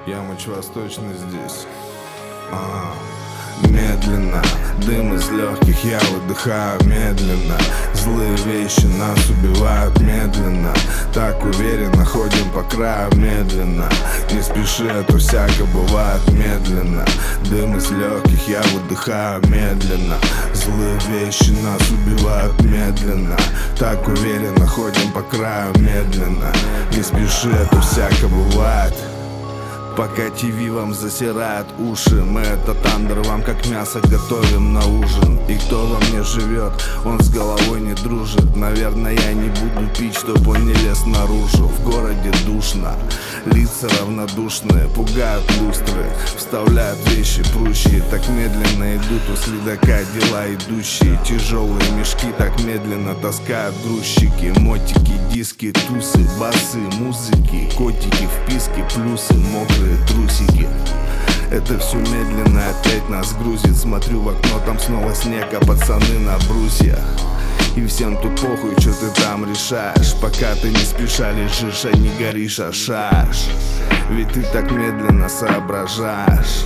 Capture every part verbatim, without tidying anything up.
Ямыч Восточный здесь. А, медленно, дым из легких, я выдыхаю медленно. Злые вещи нас убивают медленно. Так уверенно ходим по краю медленно. Не спеши, а то всяко бывает медленно. Дым из легких, я выдыхаю медленно. Злые вещи нас убивают медленно. Так уверенно ходим по краю медленно. Не спеши, а то всяко бывает. Пока ТВ вам засирает уши, мы этот андер вам как мясо готовим на ужин. И кто во мне живет, он с головой не дружит. Наверное, я не буду пить, чтоб он не лез наружу. В городе душно, лица равнодушные, пугают люстры, вставляют вещи прущие. Так медленно идут у следака дела идущие. Тяжелые мешки так медленно таскают грузчики. Мотики, диски, тусы, басы, музыки, котики, вписки, плюсы, мокрые трусики. Это все медленно опять нас грузит. Смотрю в окно, там снова снег, а пацаны на брусьях. И всем тут похуй, что ты там решаешь. Пока ты не спеша лежишь, а не горишь, а шаришь. Ведь ты так медленно соображаешь.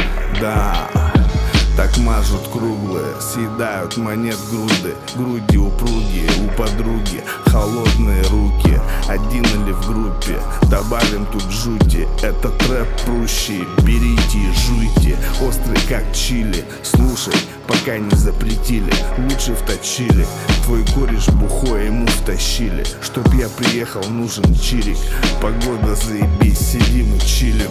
Да, так мажут круглые, съедают монет груды. Груди упругие, у подруги холодные руки. Один или в группе, добавим тут жути. Это трэп прущий, берите и жуйте. Острый как чили, слушай, пока не запретили. Лучше вточили, твой кореш бухой, ему втащили. Чтоб я приехал, нужен чирик. Погода заебись, сидим и чилим.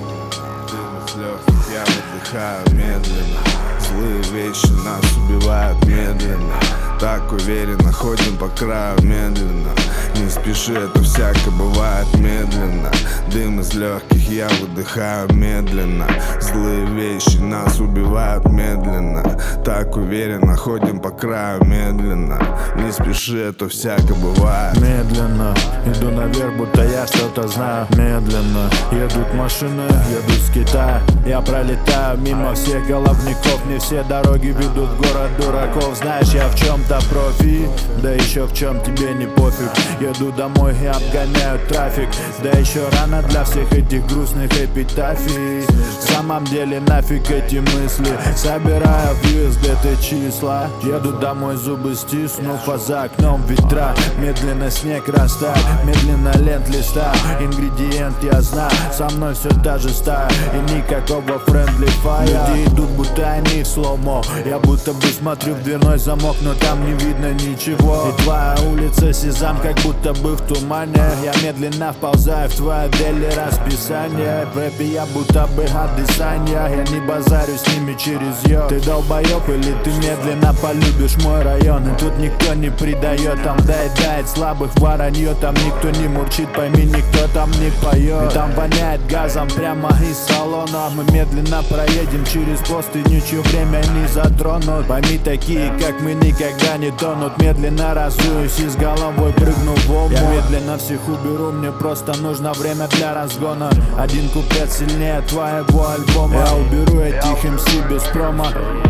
Дым из легких, я выдыхаю медленно. Злые вещи нас убивают медленно. Так уверенно ходим по краю медленно. Не спеши, это всяко бывает медленно. Дым из легких, я выдыхаю медленно. Злые вещи нас убивают медленно. Так уверенно ходим по краю медленно. Не спеши, это всяко бывает медленно. Иду наверх, будто я что-то знаю. Медленно едут машины, едут с Китая. Я пролетаю мимо всех головников. Не все дороги ведут в город дураков. Знаешь, я в чем-то профи, да еще в чем тебе не пофиг. Еду домой и обгоняю трафик. Да еще рано для всех этих грустных эпитафий. В самом деле нафиг эти мысли. Собираю в ю эс ди ти числа. Еду домой, зубы стиснув, а за окном ветра. Медленно снег растает, медленно лент листа. Ингредиент я знаю, со мной все та же стая. И никакого френдли фая. Люди идут, будто они в слоумо. Я будто бы смотрю в дверной замок, но там не видно ничего. И твоя улица сезам, как будто бы в тумане. Я медленно вползаю в твое дели расписание. В рэпе я будто бы от дыхания. Я не базарю с ними через ё. Ты долбоёб или ты медленно полюбишь мой район? И тут никто не предает, там доедает слабых воронье. Там никто не мурчит, пойми, никто там не поет. И там воняет газом прямо из салона. Мы медленно проедем через пост и ничего время не затронут. Пойми, такие как мы никогда не тонут. Медленно разуюсь и с головой прыгну в омут. Я медленно всех уберу, мне просто нужно время для разгона. Один куплет сильнее твоего альбома. Я уберу этих эм си без промо.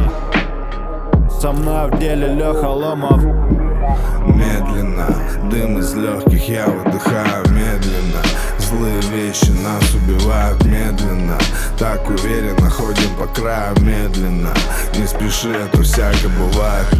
Со мной в деле Леха Ломов. Медленно, дым из легких, я выдыхаю медленно. Злые вещи нас убивают медленно. Так уверенно ходим по краю медленно. Не спеши, это всяко бывает